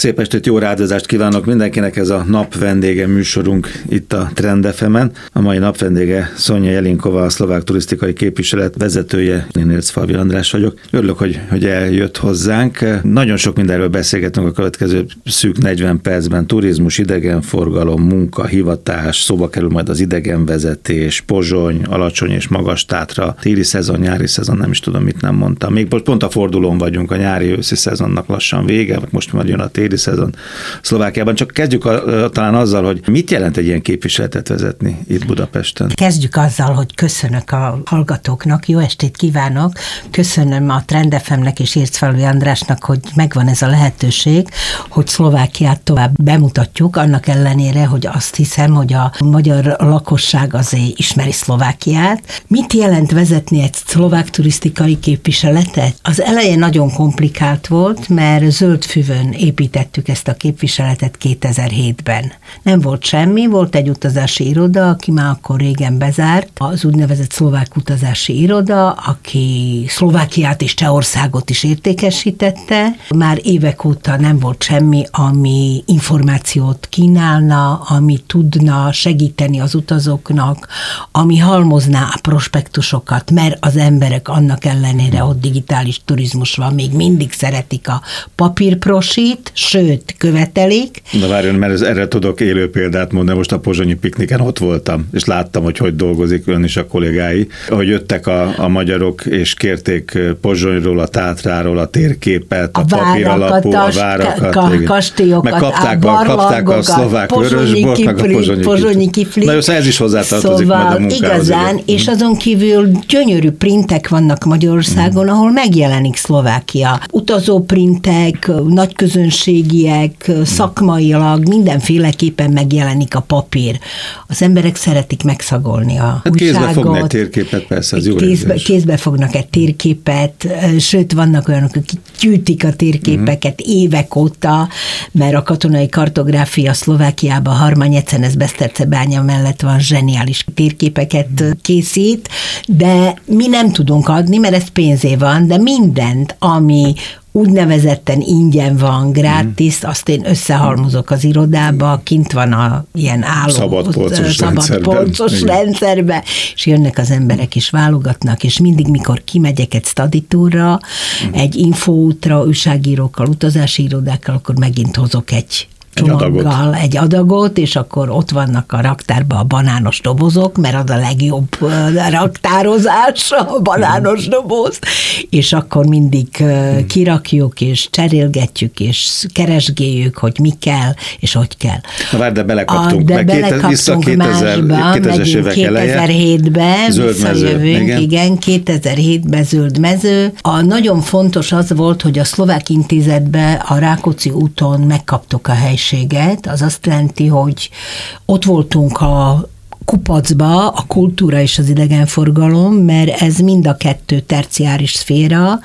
Szép estét, jó rádozást kívánok mindenkinek, ez a nap vendége műsorunk itt a Trend FM-en. A mai nap vendége Sonja Jelinkova, a szlovák turisztikai képviselet vezetője. Én Ércfalvi András vagyok. Örülök, hogy eljött hozzánk. Nagyon sok mindenről beszélgetünk a következő szűk 40 percben. Turizmus, idegenforgalom, munka, hivatás, szóba kerül majd az idegenvezetés, Pozsony, Alacsony és Magas-Tátra, téli szezon, nyári szezon, nem is tudom, mit nem mondtam. Még pont a fordulón vagyunk, a nyári-őszi szezonnak lassan vége, most majd jön a téli szezon Szlovákiában. Csak kezdjük talán azzal, hogy mit jelent egy ilyen képviseletet vezetni itt Budapesten? Kezdjük azzal, hogy köszönök a hallgatóknak, jó estét kívánok, köszönöm a Trend FM-nek és Ércfalvi Andrásnak, hogy megvan ez a lehetőség, hogy Szlovákiát tovább bemutatjuk, annak ellenére, hogy azt hiszem, hogy a magyar lakosság azért ismeri Szlovákiát. Mit jelent vezetni egy szlovák turisztikai képviseletet? Az elején nagyon komplikált volt, mert Zöldfüvön építettük ezt a képviseletet 2007-ben. Nem volt semmi, volt egy utazási iroda, aki már akkor régen bezárt, az úgynevezett szlovák utazási iroda, aki Szlovákiát és Csehországot is értékesítette. Már évek óta nem volt semmi, ami információt kínálna, ami tudna segíteni az utazóknak, ami halmozná a prospektusokat, mert az emberek annak ellenére, hogy digitális turizmus van, még mindig szeretik a papírprosit, sőt, követelik. Na várjon, mert erre tudok élő példát mondani, most a pozsonyi pikniken ott voltam, és láttam, hogy dolgozik ön és a kollégái, hogy jöttek a magyarok, és kérték Pozsonyról, a Tátráról a térképet, a papíralapú, a várakat, a kastélyokat, meg kapták a szlovák vörösbort, meg a pozsonyi kiflit. Na jó, szóval ez is hozzátartozik majd a munkához. Igazán, és azon kívül gyönyörű printek vannak Magyarországon, ahol megjelenik Szlovákia. Utazóprintek, nagyközönségiek, szakmailag mindenféleképpen megjelenik a papír. Az emberek szeretik megszagolni a újságot. Kézbe fognak egy térképet, persze, az jó Kézbe fognak egy térképet, sőt, vannak olyanok, akik gyűjtik a térképeket évek óta, mert a katonai kartográfia Szlovákiában Harmanyecenes Besztercebánya mellett van, zseniális térképeket készít, de mi nem tudunk adni, mert ez pénzé van, de mindent, ami úgynevezetten ingyen van, gratis, azt én összehalmozok az irodába, kint van a ilyen álló szabadpolcos rendszerbe, és jönnek az emberek és válogatnak, és mindig, mikor kimegyek egy study tourra, egy infóútra, újságírókkal, utazási irodákkal, akkor megint hozok egy csomaggal egy adagot, és akkor ott vannak a raktárban a banános dobozok, mert az a legjobb raktározás, a banános doboz, és akkor mindig kirakjuk, és cserélgetjük, és keresgéljük, hogy mi kell, és hogy kell. Na várj, de belekaptunk. Belekaptunk másba, megyünk 2007-ben, visszajövünk, igen, 2007-ben zöld mező. A nagyon fontos az volt, hogy a Szlovák Intézetben a Rákóczi úton megkaptuk a helységet. Az azt jelenti, hogy ott voltunk a kupacba a kultúra és az idegenforgalom, mert ez mind a kettő terciáris szféra,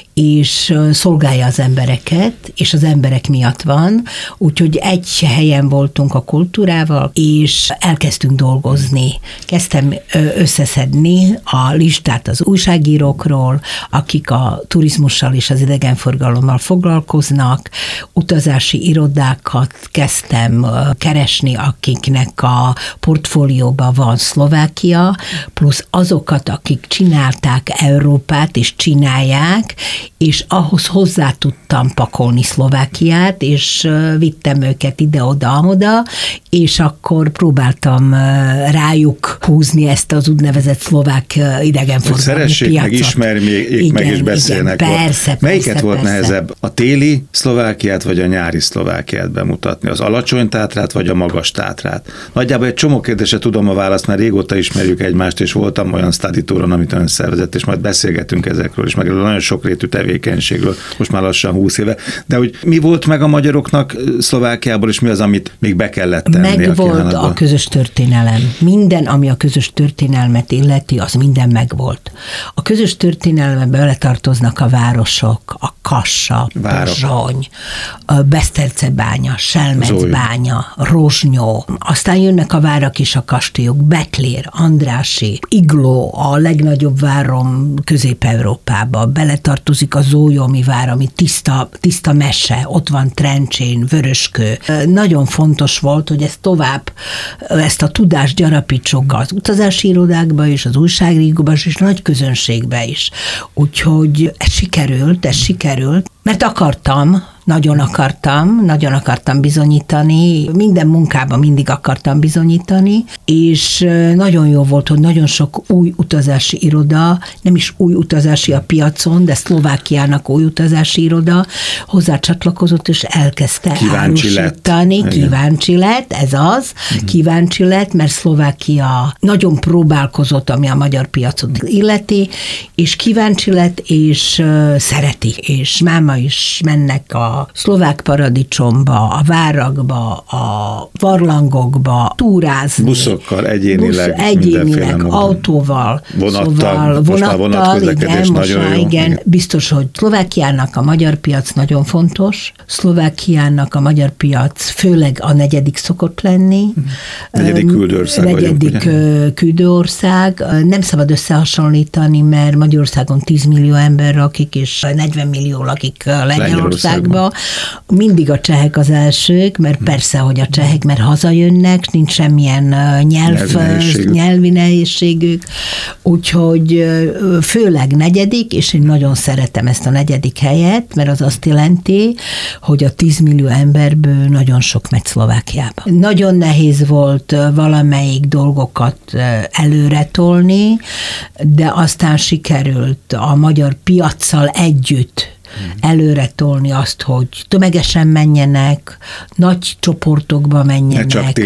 és szolgálja az embereket, és az emberek miatt van, úgyhogy egy helyen voltunk a kultúrával, és elkezdtünk dolgozni. Kezdtem összeszedni a listát az újságírókról, akik a turizmussal és az idegenforgalommal foglalkoznak, utazási irodákat kezdtem keresni, akiknek a portfólióban van Szlovákia, plusz azokat, akik csinálták Európát, és csinálják, és ahhoz hozzá tudtam pakolni Szlovákiát, és vittem őket ide-oda-amoda, és akkor próbáltam rájuk húzni ezt az úgynevezett szlovák idegenforgalmi Szeressék, piacot. meg ismerjék, meg is beszélnek. Igen, persze, melyiket volt nehezebb? A téli Szlovákiát, vagy a nyári Szlovákiát bemutatni? Az Alacsony Tátrát, vagy a Magas Tátrát? Nagyjából egy csomó kérdésre tudom a választ, mert régóta ismerjük egymást, és voltam olyan study touron, amit ön szervezett, és majd beszélgetünk ezekről, és meg nagyon sokrétű tevékenységről, most már lassan 20 éve. De hogy mi volt meg a magyaroknak Szlovákiából, és mi az, amit még be kellett tenni? Megvolt a közös történelem. Minden, ami a közös történelmet illeti, az minden megvolt. A közös történelembe beletartoznak a városok, a Kassa, Pozsony, Besztercebánya, Selmecbánya, Rozsnyó, aztán jönnek a várak és a kastélyok, Beklér, Andrássy, Igló, a legnagyobb várom Közép-Európába, beletartozik virágozik a Zólyomi vár, ami tiszta mese, ott van Trencsén, Vöröskő. Nagyon fontos volt, hogy ezt a tudást gyarapítsuk az utazási irodákba és az újságírókba és nagy közönségbe is. Úgyhogy ez sikerült, mert nagyon akartam bizonyítani, minden munkában mindig akartam bizonyítani, és nagyon jó volt, hogy nagyon sok új utazási iroda, nem is új utazási a piacon, de Szlovákiának új utazási iroda hozzácsatlakozott, és elkezdte árusítani. Kíváncsi lett, ez az, kíváncsi lett, mert Szlovákia nagyon próbálkozott, ami a magyar piacot illeti, és kíváncsi lett, és szereti, és máma is mennek a szlovák paradicsomba, a várakba, a barlangokba, túrázni. Buszokkal, egyénileg autóval, vonattal, igen, biztos, hogy Szlovákiának a magyar piac nagyon fontos. Szlovákiának a magyar piac főleg a 4. szokott lenni. 4. küldőország. Nem szabad összehasonlítani, mert Magyarországon 10 millió ember lakik, és 40 millió lakik Lengyelországban. Mindig a csehek az elsők, mert persze, hogy a csehek, mert hazajönnek, nincs semmilyen nyelvi nehézségük, úgyhogy főleg 4., és én nagyon szeretem ezt a 4. helyet, mert az azt jelenti, hogy a 10 millió emberből nagyon sok megy Szlovákiába. Nagyon nehéz volt valamelyik dolgokat előre tolni, de aztán sikerült a magyar piaccal együtt előre tolni azt, hogy tömegesen menjenek, nagy csoportokba menjenek. Ne csak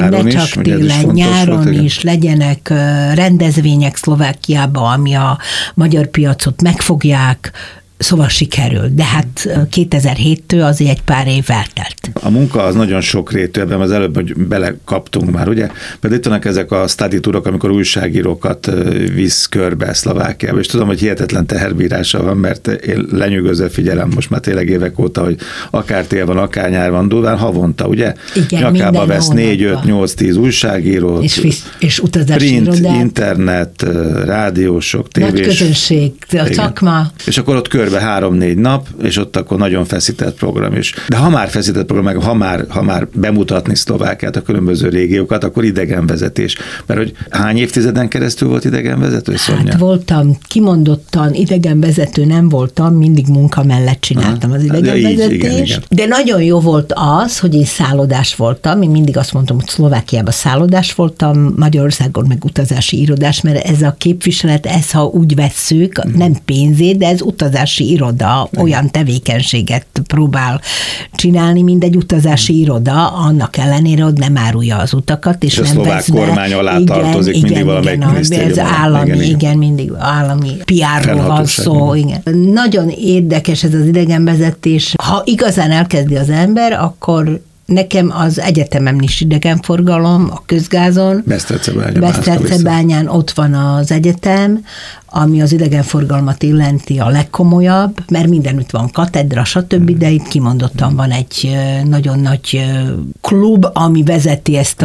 télen-nyáron is legyenek rendezvények Szlovákiában, ami a magyar piacot megfogják, szóval sikerült, de hát 2007-től azért egy pár év eltelt. A munka az nagyon sokrétű, ebben az előbb, hogy belekaptunk már, ugye? Például itt vannak ezek a study tourok, amikor újságírókat visz körbe Szlovákiába, és tudom, hogy hihetetlen teherbírása van, mert én lenyűgözve figyelem most már tényleg évek óta, hogy akár tél van, akár nyár van, durván havonta, ugye? Igen, nyakába vesz 4, 5, 8, 10 újságírót, és utazási print, irodát, internet, rádiósok, tévés. Nagy közönség, a szakma. És akkor ott körbe 3-4 nap, és ott akkor nagyon feszített program is. De ha már feszített program, meg ha már bemutatni Szlovákiát, a különböző régiókat, akkor idegenvezetés. Mert hogy hány évtizeden keresztül volt idegenvezető, Szonya? Hát voltam, kimondottan idegenvezető nem voltam, mindig munka mellett csináltam az idegenvezetést. Igen. De nagyon jó volt az, hogy én szállodás voltam. Én mindig azt mondtam, hogy Szlovákiában szállodás voltam, Magyarországon meg utazási irodás, mert ez a képviselet, ha úgy vesszük, nem pénzét, de ez utazási iroda olyan tevékenységet próbál csinálni, mint egy utazási iroda, annak ellenére, hogy nem árulja az utakat, és nem vesz be. A szlovák kormány alá tartozik mindig valamelyik minisztérium. Ez állami, mindig állami PR-ról van szó. Igen. Nagyon érdekes ez az idegenvezetés. Ha igazán elkezdi az ember, akkor nekem az egyetemem is idegenforgalom, a Közgázon. Besztercebányán ott van az egyetem, ami az idegenforgalmat illeti a legkomolyabb, mert mindenütt van katedra, stb., de itt kimondottan van egy nagyon nagy klub, ami vezeti ezt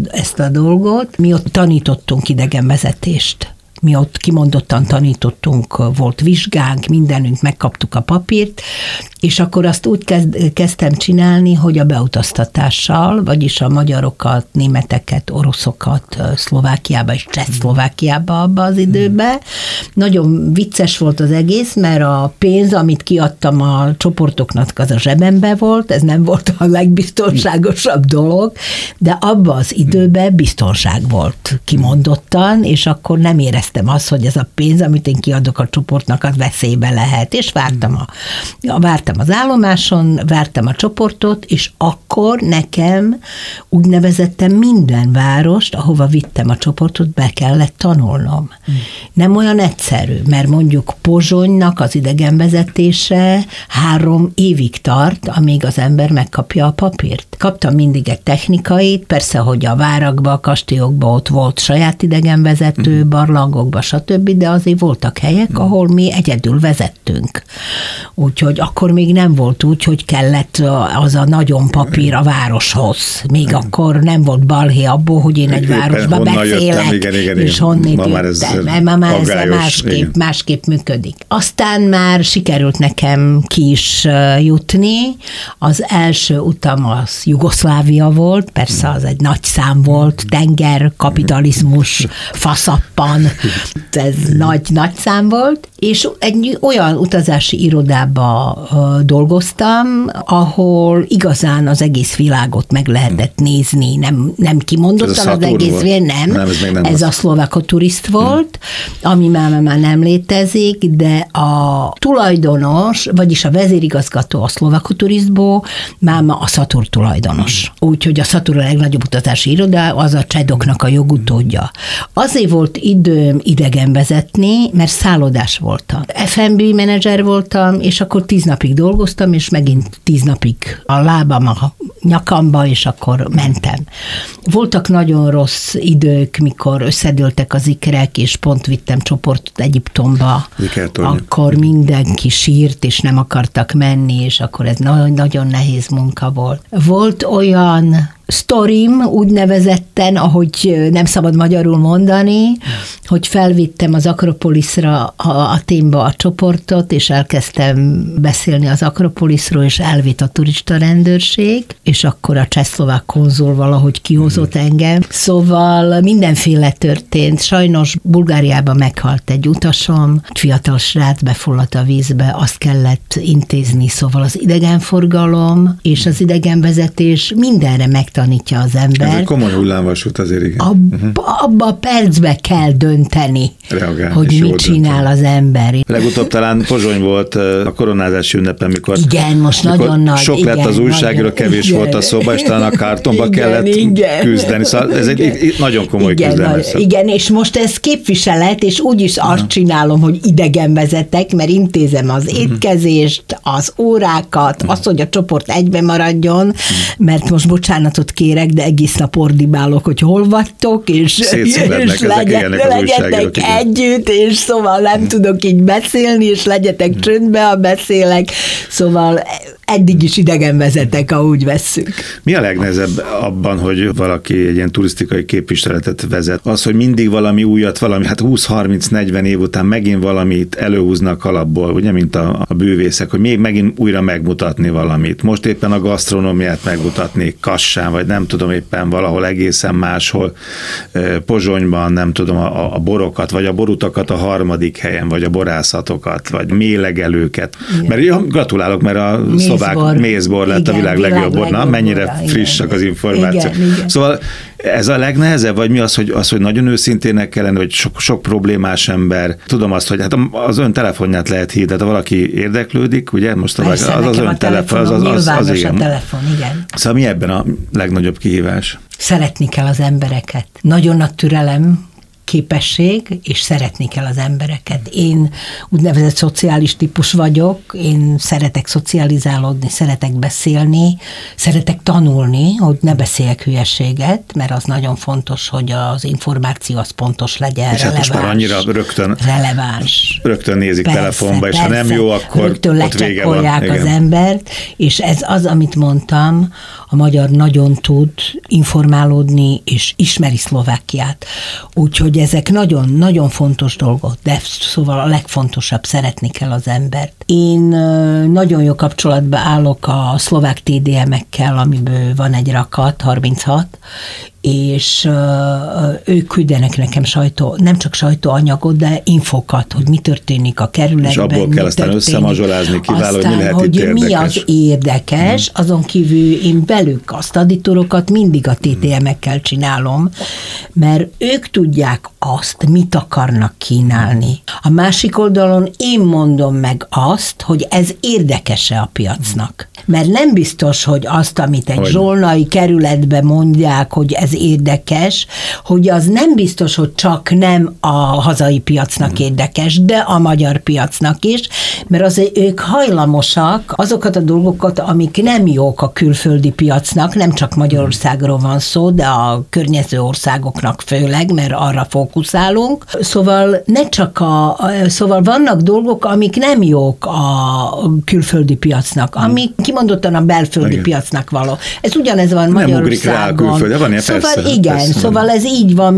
a dolgot. Mi ott tanítottunk idegenvezetést. Mi ott kimondottan tanítottunk, volt vizsgánk, mindenünk, megkaptuk a papírt, és akkor azt úgy kezdtem csinálni, hogy a beutaztatással, vagyis a magyarokat, németeket, oroszokat Szlovákiába és Csehszlovákiába abba az időben. Nagyon vicces volt az egész, mert a pénz, amit kiadtam a csoportoknak, az a zsebembe volt, ez nem volt a legbiztonságosabb dolog, de abban az időben biztonság volt kimondottan, és akkor nem éreztem azt, hogy ez a pénz, amit én kiadok a csoportnak, az veszélybe lehet, és vártam az állomáson, vártam a csoportot, és akkor nekem úgynevezettem minden várost, ahova vittem a csoportot, be kellett tanulnom. Nem olyan egyszerű, mert mondjuk Pozsonynak az idegenvezetése 3 évig tart, amíg az ember megkapja a papírt. Kaptam mindig egy technikait, persze, hogy a várakba, a kastélyokba ott volt saját idegenvezető, barlangokba, stb., de azért voltak helyek, ahol mi egyedül vezettünk. Úgyhogy akkor még nem volt úgy, hogy kellett az a nagyon papír, bír a városhoz. Még akkor nem volt balhé abból, hogy én egy városba beszélek, igen. és honnét jöttem. Ma már ez másképp működik. Aztán már sikerült nekem ki is jutni. Az első utam az Jugoszlávia volt, persze az egy nagy szám volt, tenger, kapitalizmus, faszappan, ez nagy szám volt, és egy olyan utazási irodába dolgoztam, ahol igazán az egész világot meg lehetett nézni, nem kimondottan az egész világ, nem, ez a Szlovakoturist volt, ami már nem létezik, de a tulajdonos, vagyis a vezérigazgató a Szlovakoturistból már a Satur tulajdonos. Úgyhogy a Satur a legnagyobb utazási iroda, az a csedoknak a jogutódja. Azért volt időm idegen vezetni, mert szállodás voltam. F&B menedzser voltam, és akkor 10 napig dolgoztam, és megint 10 napig a lábam a nyakamba, és akkor mentem. Voltak nagyon rossz idők, mikor összedőltek az ikrek, és pont vittem csoportot Egyiptomba. Akkor mindenki sírt, és nem akartak menni, és akkor ez nagyon nehéz munka volt. Volt olyan sztorim, úgynevezetten, ahogy nem szabad magyarul mondani, hogy felvittem az Akropoliszra, Athénba a csoportot, és elkezdtem beszélni az Akropoliszról, és elvitt a turista rendőrség, és akkor a csehszlovák konzul valahogy kihozott engem. Szóval mindenféle történt. Sajnos Bulgáriában meghalt egy utasom, fiatal srác befulladt a vízbe, azt kellett intézni, szóval az idegenforgalom és az idegenvezetés mindenre megtanítja az ember. Ez egy komoly hullámvasút azért, igen. Abba a percbe kell dönteni, hogy mit csinál az ember. Legutóbb talán Pozsony volt a koronázási ünnepen, mikor, igen, most nagyon nagy. Sok lett az újságíró, kevés volt a szoba, és talán a kártonba kellett küzdeni. Szóval ez egy nagyon komoly küzdelem. Igen, és most ez képviselet, és úgyis azt csinálom, hogy idegen vezetek, mert intézem az étkezést, az órákat, azt, hogy a csoport egyben maradjon, mert most bocsánatot kérek, de egész nap ordibálok, hogy hol vagytok, és legyetek együtt, és szóval nem tudok így beszélni, és legyetek csöndbe, ha beszélek, szóval eddig is idegen vezetek, ahogy vesszük. Mi a legnehezebb abban, hogy valaki egy ilyen turisztikai képviseletet vezet? Az, hogy mindig valami újat, hát 20-30-40 év után megint valamit előhúznak alapból, ugye, mint a bűvészek, hogy még megint újra megmutatni valamit. Most éppen a gasztronómiát megmutatni Kassán, vagy nem tudom, éppen valahol egészen máshol, Pozsonyban, nem tudom, a borokat, vagy a borutakat a harmadik helyen, vagy a borászatokat, vagy mélegelőket. Mert gratulálok, mert a szlovák mézbor lett a világ legjobb borna, mennyire frissek az információk. Igen. Szóval ez a legnehezebb, vagy mi az, hogy nagyon őszintének kell lenni, hogy sok problémás ember. Tudom azt, hogy hát az ön telefonját lehet hívni, tehát ha valaki érdeklődik, ugye, most persze, az ön telefon, az igen. A telefon, igen. Szóval mi ebben a legnagyobb kihívás? Szeretni kell az embereket. Nagyon nagy türelem, képesség, és szeretni kell az embereket. Én úgynevezett szociális típus vagyok, én szeretek szocializálódni, szeretek beszélni, szeretek tanulni, hogy ne beszéljek hülyeséget, mert az nagyon fontos, hogy az információ az pontos legyen, és releváns. És hát most már annyira rögtön nézik persze, telefonba, és ha nem jó, akkor rögtön ott vége van. Az embert, és ez az, amit mondtam, a magyar nagyon tud informálódni, és ismeri Szlovákiát. Úgyhogy ezek nagyon-nagyon fontos dolgok, de szóval a legfontosabb, szeretni kell az embert. Én nagyon jó kapcsolatban állok a szlovák TDM-ekkel, amiből van egy rakat, 36, és ők küldenek nekem nem csak sajtóanyagot, de infokat, hogy mi történik a kerületben. És abból kell aztán összemazsolázni, kiváló, hogy mi lehet itt érdekes. Mi az érdekes, azon kívül én velük a study-tourokat mindig a TTM-ekkel csinálom, mert ők tudják azt, mit akarnak kínálni. A másik oldalon én mondom meg azt, hogy ez érdekes-e a piacnak. Mert nem biztos, hogy azt, amit egy zsolnai kerületben mondják, hogy ez érdekes, hogy az nem biztos, hogy csak nem a hazai piacnak érdekes, de a magyar piacnak is, mert azért ők hajlamosak azokat a dolgokat, amik nem jók a külföldi piacnak, nem csak Magyarországról van szó, de a környező országoknak főleg, mert arra fog fókuszálunk. Szóval szóval vannak dolgok, amik nem jók a külföldi piacnak, amik kimondottan a belföldi piacnak való. Ez ugyanez van Magyarországon. Szóval persze, igen, persze, szóval ez így van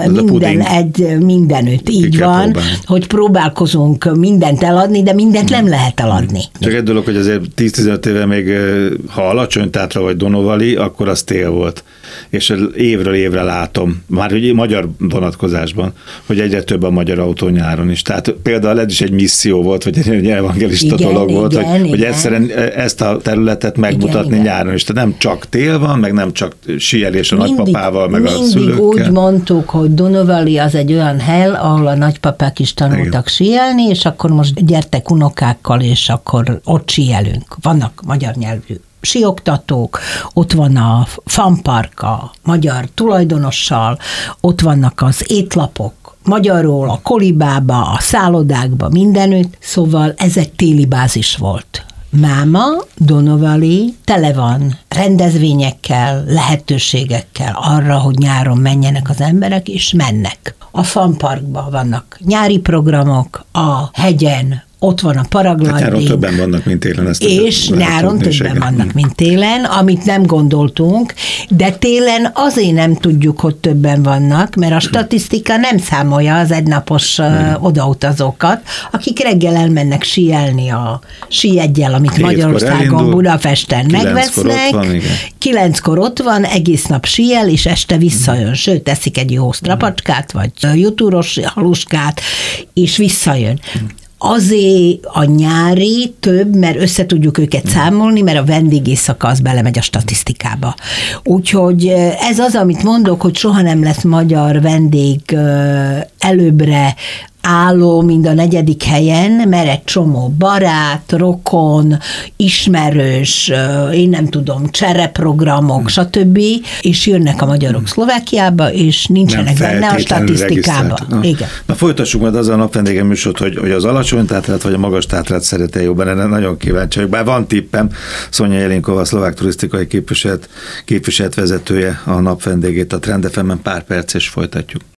mindenütt így van, hogy próbálkozunk mindent eladni, de mindent nem lehet eladni. Csak egy dolog, hogy azért 10-15 éve még, ha Alacsony Tátra vagy Donovali, akkor az tél volt. És évről évre látom, már hogy magyar vonatkozásban, hogy egyre több a magyar autó nyáron is. Tehát például ez is egy misszió volt, vagy egy evangelista dolog volt, hogy egyszerűen ezt a területet megmutatni nyáron is. Tehát nem csak tél van, meg nem csak síelés a nagypapával, meg a szülőkkel. Mindig úgy mondtuk, hogy Donovali az egy olyan hely, ahol a nagypapák is tanultak síelni, és akkor most gyertek unokákkal, és akkor ott síelünk. Vannak magyar nyelvű síoktatók, ott van a fanpark a magyar tulajdonossal, ott vannak az étlapok magyarul, a kolibába, a szállodákba, mindenütt, szóval ez egy téli bázis volt. Máma, Donovali tele van rendezvényekkel, lehetőségekkel arra, hogy nyáron menjenek az emberek, és mennek. A fanparkban vannak nyári programok, a hegyen ott van a paragliding. Nyáron többen vannak, mint télen. És nyáron többen vannak, mint télen, amit nem gondoltunk, de télen azért nem tudjuk, hogy többen vannak, mert a statisztika nem számolja az egynapos odautazókat, akik reggel elmennek síelni a síeggyel, amit Magyarországon, Budapesten megvesznek. 9-kor ott van, egész nap síel, és este visszajön. Sőt, teszik egy jó strapacskát, vagy jutúros haluskát, és visszajön. Azért a nyári több, mert össze tudjuk őket számolni, mert a vendégészaka az belemegy a statisztikába. Úgyhogy ez az, amit mondok, hogy soha nem lesz magyar vendég előbbre álló, mind a 4. helyen, mert egy csomó barát, rokon, ismerős, én nem tudom, csereprogramok, stb. És jönnek a magyarok Szlovákiába, és nincsenek benne a statisztikában. Igen. Na folytassuk majd azzal a napvendége műsort, hogy az Alacsony Tátrát vagy a Magas Tátrát szerete jobban, erre nagyon kíváncsi vagyok. Bár van tippem, Sonja Jelinkova, a szlovák turisztikai képviselet vezetője, a napvendégét a Trend FM-en pár perc, és folytatjuk.